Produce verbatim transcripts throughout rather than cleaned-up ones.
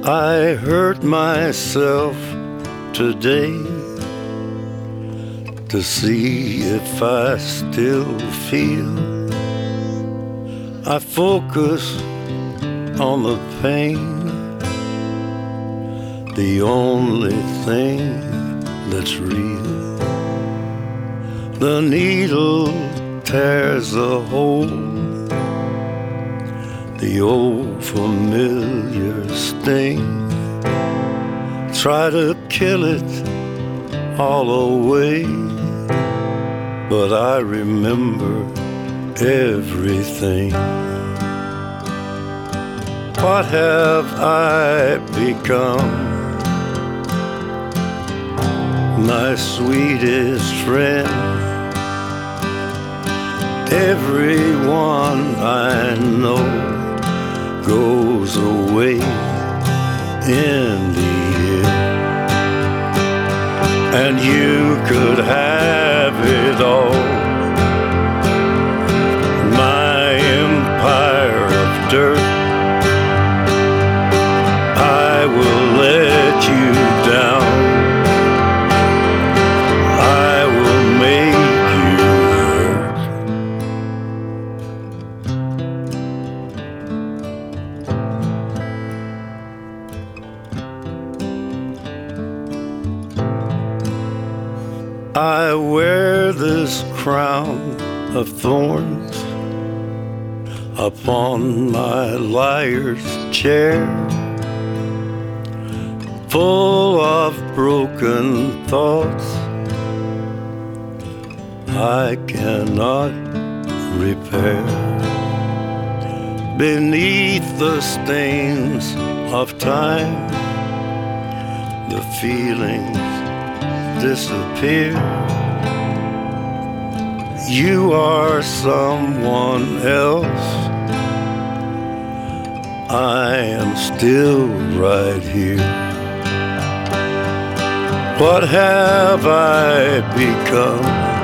I hurt myself today to see if I still feel. I focus on the pain, the only thing that's real. The needle tears a hole, the old familiar sting. Try to kill it all away, but I remember everything. What have I become? My sweetest friend. Everyone I know goes away in the end, and you could have it all. My empire of dirt, I will let you down. I will make you hurt. I wear this crown of thorns upon my liar's chair, full of broken thoughts I cannot repair. Beneath the stains of time, the feelings disappear. You are someone else, I am still right here. What have I become?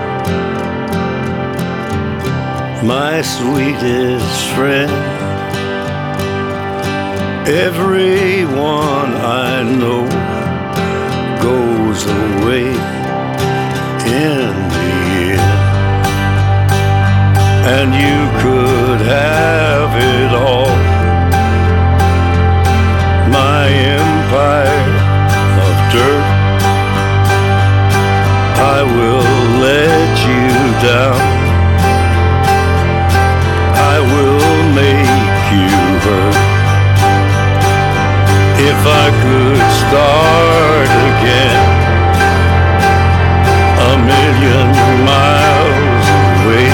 My sweetest friend. Everyone I know goes away in the end, and you could have it all. My empire of dirt, I will let you down. I will make you hurt. If I could start again, a million miles away,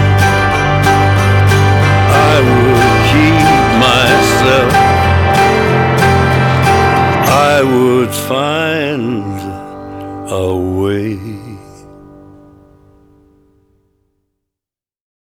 I would keep myself. I would find a way.